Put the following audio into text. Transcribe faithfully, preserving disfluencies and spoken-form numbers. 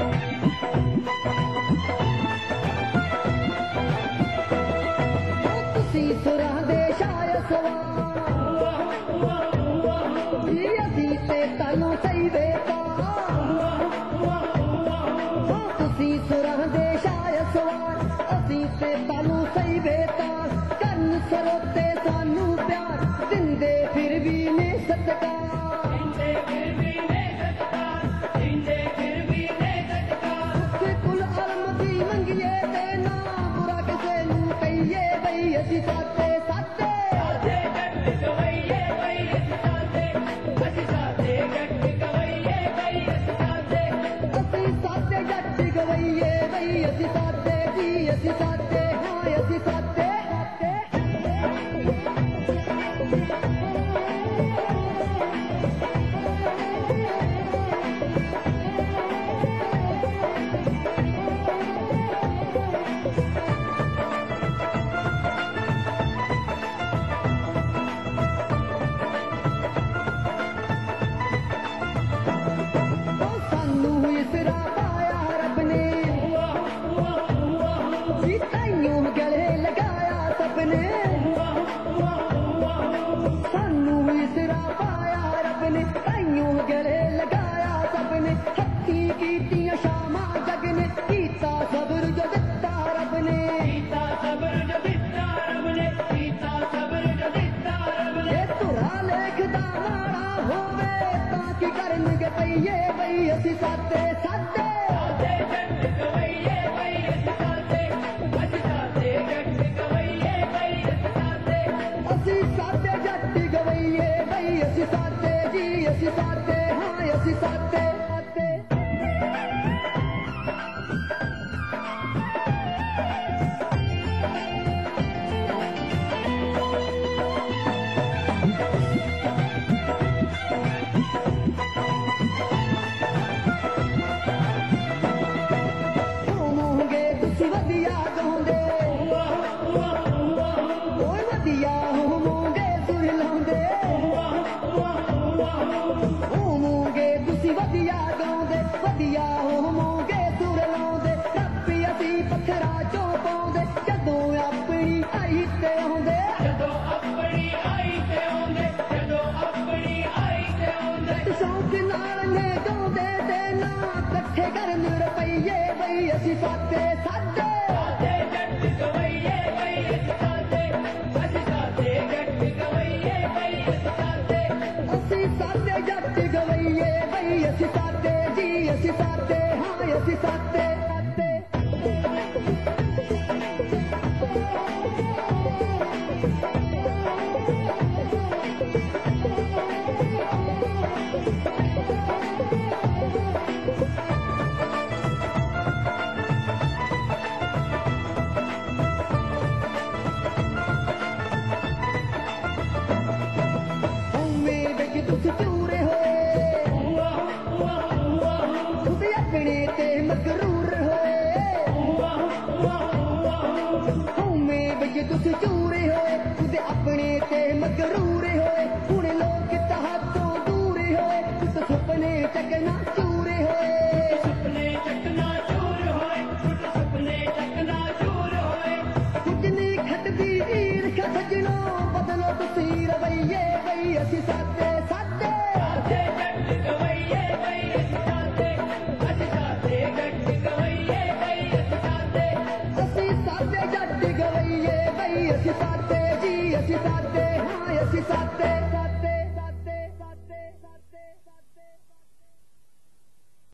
ਤੁਸੀਂ ਸੁਰਾਂ ਦੇ ਸ਼ਾਇਰ ਸਵਾਰ ਜੀ ਅਸੀਂ ਤੇ ਤੁਹਾਨੂੰ ਸਹੀ ਵੇਖਾ ਤੁਸੀਂ ਸੁਰਾਂ ਦੇ ਸ਼ਾਇਰ ਸਵਾਰ ਅਸੀਂ ਤੇ ਤੁਹਾਨੂੰ ਸਹੀ ਵੇਖਾ ਕੰਨ ਸਰੋਤੇ ਸਾਨੂੰ ਪਿਆਰ ਦਿੰਦੇ ਫਿਰ ਵੀ ਨੇ ਸਤਿਕਾਰ ਦਿੰਦੇ ਫਿਰ ਵੀ ਨੇ ਸਤਿਕਾਰ ਦਿੰਦੇ ਫਿਰ ਵੀ ਨੇ ਸਤਿਕਾਰ ਕਿ ਕੁਲ ਆਲਮ ਦੀ ਮੰਗੀਏ ਤੇ ਨਾ ਬੁਰਾ ਕਿਸੇ ਨੂੰ ਕਹੀਏ ਬਈ ਅਸੀਂ ਸਾਦੇ ਸਾਦੇ ਸਾਦੇ ਜੱਟ ਗਵਈਏ ਬਈ ਅਸੀਂ ਸਾਦੇ ਅਸੀਂ ਸਾਦੇ ਜੱਟ ਗਵਈਏ ਬਈ ਅਸੀਂ ਸਾਦੇ ਅਸੀਂ ਸਾਦੇ ਜੱਟ ਗਵਈਏ ਬਈ ਅਸੀਂ ਸਾਦੇ ਜੀ ਅਸੀਂ ਸਾਦੇ ਹਾਂ ਅਸੀਂ ਸਾਦੇ ਸਾਨੂੰ ਇਸਰਾ ਪਾਇਆ ਰੱਬ ਨੇ ਤਾਈਓ ਗਲੇ ਲਗਾਇਆ ਸਭ ਨੇ ਹੱਥੀਂ ਕੀਤੀਆਂ ਸ਼ਾਮਾਂ ਜਗ ਨੇ ਕੀਤਾ ਸਬਰ ਜੋ ਦਿੱਤਾ ਰੱਬ ਨੇ ਕੀਤਾ ਸਬਰ ਜੋ ਦਿੱਤਾ ਰੱਬ ਨੇ ਕੀਤਾ ਸਬਰ ਜੋ ਦਿੱਤਾ ਰੱਬ ਨੇ ਜੇ ਧੁਰਾ ਲੇਖਦਾ ਮਾੜਾ ਹੋਵੇ ਤਾਂ ਕੀ ਕਰਨਗੇ ਪਈਏ ਬਈ ਅਸੀਂ ਸਾਦੇ ਸਾਦੇ ਸਾਦੇ ਜੱਟ ਗਵਈਏ ਬਈ ਅਸੀਂ ਸਾਦੇ ਅਸੀਂ ਸਾਦੇ ਜੱਟ ਗਵਈਏ ਬਈ ਅਸੀਂ ਸਾਦੇ ਅਸੀਂ ਸਾਦੇ ਜੱਟ ਗਵਈਏ ਬਈ ਅਸੀਂ ਸਾਦੇ ਜੀ ਅਸੀਂ ਸਾਦੇ ਹਾਂ ਅਸੀਂ ਸਾਦੇ ਹੋਵੋਗੇ ਤੁਸੀਂ ਵਧੀਆ ਗਾਉਂਦੇ ਓਏ ਵਧੀਆ ਹੋਵੋਗੇ ਸੁਰ ਲਾਉਂਦੇ ਹੋਵੋਗੇ ਤੁਸੀਂ ਵਧੀਆ ਗਾਉਂਦੇ ਵਧੀਆ ਹੋਵੋਗੇ ਸੁਰ ਲਾਉਂਦੇ ਰੱਬ ਅਸੀਂ ਪੱਥਰਾਂ ਚੋਂ ਪਾਉਂਦੇ ਜਦੋਂ ਆਪਣੀ ਆਈ ਤੇ ਆਉਂਦੇ ਜਦੋਂ ਆਪਣੀ ਆਈ ਤੇ ਆਉਂਦੇ ਜਦੋਂ ਆਪਣੀ ਆਈ ਤੇ ਆਉਂਦੇ ਸ਼ੌਂਕ ਨਾਲ ਨੇ ਗਾਉਂਦੇ ਤੇ ਨਾ ਇਕੱਠੇ ਕਰਨ ਰੁਪਈਏ ਬਈ ਅਸੀਂ ਸਾਦੇ ਸਾਦੇ ਸਾਦੇ ਜੱਟ ਗਵਈਏ ਬਈ ਅਸੀਂ ਸਾਦੇ ਅਸੀਂ ਸਾਦੇ ਜੱਟ ਗਵਈਏ ਬਈ ਅਸੀਂ ਸਾਦੇ ਅਸੀਂ ਸਾਦੇ ਜੱਟ ਗਵਈਏ ਬਈ ਅਸੀਂ ਸਾਦੇ ਜੀ ਅਸੀਂ ਸਾਦੇ ਹਾਂ ਅਸੀਂ ਸਾਦੇ ਤੁਸੀਂ ਚੂਰੇ ਹੋਏ ਤੁਸੀਂ ਆਪਣੇ ਤੇ ਮਗਰੂਰ ਹੋਏ ਹਉਮੈ ਵਿੱਚ ਤੁਸੀਂ ਚੂਰੇ ਹੋਏ ਤੁਸੀਂ ਆਪਣੇ ਤੇ ਮਗਰੂਰ ਹੋਏ ਹੁਣ ਲੋਕ ਤੁਹਾਤੋਂ ਦੂਰ ਹੋਏ ਤੁਸੀਂ ਸੁਪਨੇ ਚੱਕਣਾ ਚੂਰੇ ਹੋਏ